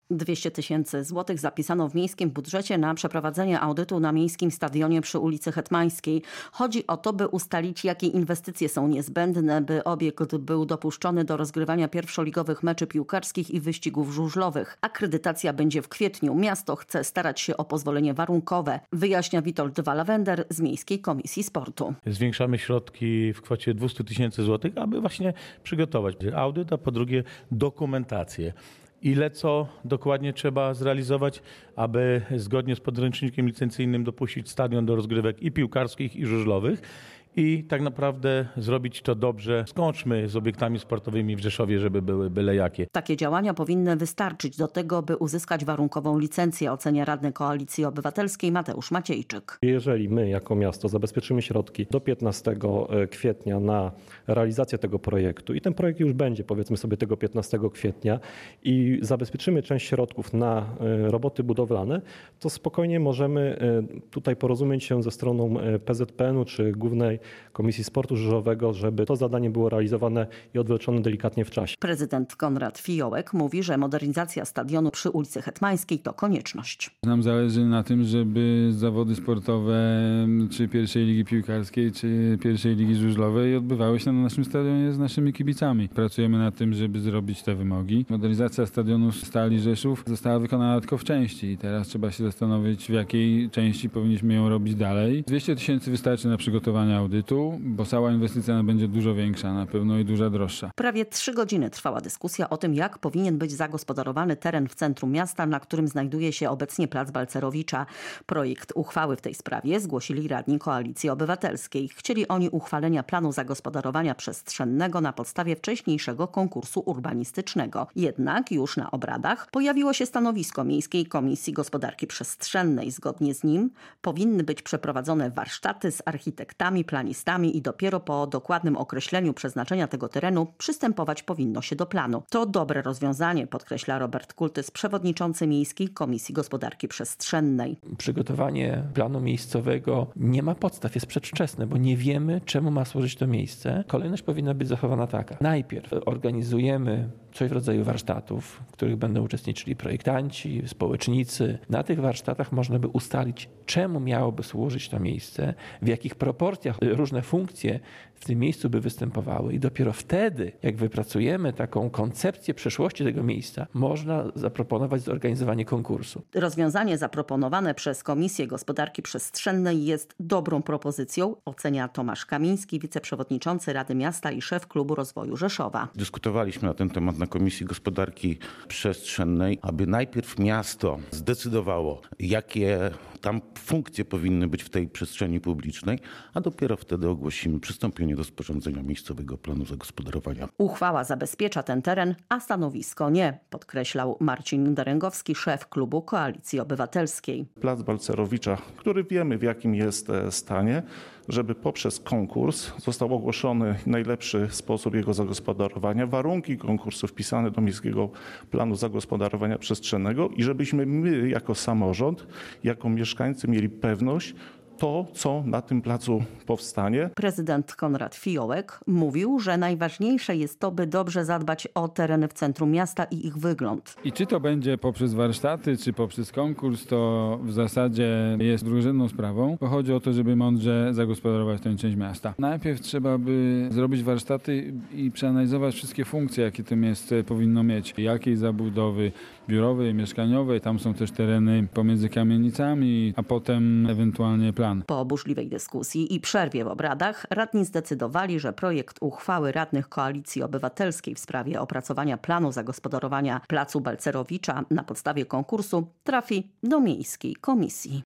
200 000 złotych zapisano w miejskim budżecie na przeprowadzenie audytu na miejskim stadionie przy ulicy Hetmańskiej. Chodzi o to, by ustalić, jakie inwestycje są niezbędne, by obiekt był dopuszczony do rozgrywania pierwszoligowych meczy piłkarskich i wyścigów żużlowych. Akredytacja będzie w kwietniu. Miasto chce starać się o pozwolenie warunkowe, wyjaśnia Witold Walawender z Miejskiej Komisji Sportu. Zwiększamy środki w kwocie 200 000 złotych, aby właśnie przygotować audyt, a po drugie dokumentację. Ile co dokładnie trzeba zrealizować, aby zgodnie z podręcznikiem licencyjnym dopuścić stadion do rozgrywek i piłkarskich, i żużlowych. I tak naprawdę zrobić to dobrze. Skończmy z obiektami sportowymi w Rzeszowie, żeby były byle jakie. Takie działania powinny wystarczyć do tego, by uzyskać warunkową licencję, ocenia radny Koalicji Obywatelskiej Mateusz Maciejczyk. Jeżeli my jako miasto zabezpieczymy środki do 15 kwietnia na realizację tego projektu i ten projekt już będzie, powiedzmy sobie, tego 15 kwietnia i zabezpieczymy część środków na roboty budowlane, to spokojnie możemy tutaj porozumieć się ze stroną PZPN-u czy Głównej Komisji Sportu Żużlowego, żeby to zadanie było realizowane i odwleczone delikatnie w czasie. Prezydent Konrad Fiołek mówi, że modernizacja stadionu przy ulicy Hetmańskiej to konieczność. Nam zależy na tym, żeby zawody sportowe czy pierwszej ligi piłkarskiej, czy pierwszej ligi żużlowej odbywały się na naszym stadionie z naszymi kibicami. Pracujemy nad tym, żeby zrobić te wymogi. Modernizacja stadionu Stali Rzeszów została wykonana tylko w części i teraz trzeba się zastanowić, w jakiej części powinniśmy ją robić dalej. 200 000 wystarczy na przygotowanie audytu, bo cała inwestycja będzie dużo większa na pewno i dużo droższa. Prawie 3 godziny trwała dyskusja o tym, jak powinien być zagospodarowany teren w centrum miasta, na którym znajduje się obecnie plac Balcerowicza. Projekt uchwały w tej sprawie zgłosili radni Koalicji Obywatelskiej. Chcieli oni uchwalenia planu zagospodarowania przestrzennego na podstawie wcześniejszego konkursu urbanistycznego. Jednak już na obradach pojawiło się stanowisko Miejskiej Komisji Gospodarki Przestrzennej. Zgodnie z nim powinny być przeprowadzone warsztaty z architektami, planistami i dopiero po dokładnym określeniu przeznaczenia tego terenu przystępować powinno się do planu. To dobre rozwiązanie, podkreśla Robert Kultys, przewodniczący Miejskiej Komisji Gospodarki Przestrzennej. Przygotowanie planu miejscowego nie ma podstaw, jest przedwczesne, bo nie wiemy, czemu ma służyć to miejsce. Kolejność powinna być zachowana taka. Najpierw organizujemy coś w rodzaju warsztatów, w których będą uczestniczyli projektanci, społecznicy. Na tych warsztatach można by ustalić, czemu miałoby służyć to miejsce, w jakich proporcjach różne funkcje w tym miejscu by występowały i dopiero wtedy, jak wypracujemy taką koncepcję przyszłości tego miejsca, można zaproponować zorganizowanie konkursu. Rozwiązanie zaproponowane przez Komisję Gospodarki Przestrzennej jest dobrą propozycją, ocenia Tomasz Kamiński, wiceprzewodniczący Rady Miasta i szef Klubu Rozwoju Rzeszowa. Dyskutowaliśmy na ten temat na Komisji Gospodarki Przestrzennej, aby najpierw miasto zdecydowało, jakie tam funkcje powinny być w tej przestrzeni publicznej, a dopiero wtedy ogłosimy przystąpienie do sporządzenia miejscowego planu zagospodarowania. Uchwała zabezpiecza ten teren, a stanowisko nie, podkreślał Marcin Daręgowski, szef Klubu Koalicji Obywatelskiej. Plac Balcerowicza, który wiemy, w jakim jest stanie, żeby poprzez konkurs został ogłoszony najlepszy sposób jego zagospodarowania, warunki konkursu wpisane do Miejskiego Planu Zagospodarowania Przestrzennego i żebyśmy my jako samorząd, jako mieszkańcy mieli pewność, to, co na tym placu powstanie. Prezydent Konrad Fiołek mówił, że najważniejsze jest to, by dobrze zadbać o tereny w centrum miasta i ich wygląd. I czy to będzie poprzez warsztaty, czy poprzez konkurs, to w zasadzie jest drugorzędną sprawą, bo chodzi o to, żeby mądrze zagospodarować tę część miasta. Najpierw trzeba by zrobić warsztaty i przeanalizować wszystkie funkcje, jakie to miejsce powinno mieć. Jakiej zabudowy biurowej, mieszkaniowej, tam są też tereny pomiędzy kamienicami, a potem ewentualnie plan. Po burzliwej dyskusji i przerwie w obradach radni zdecydowali, że projekt uchwały radnych Koalicji Obywatelskiej w sprawie opracowania planu zagospodarowania placu Balcerowicza na podstawie konkursu trafi do Miejskiej Komisji.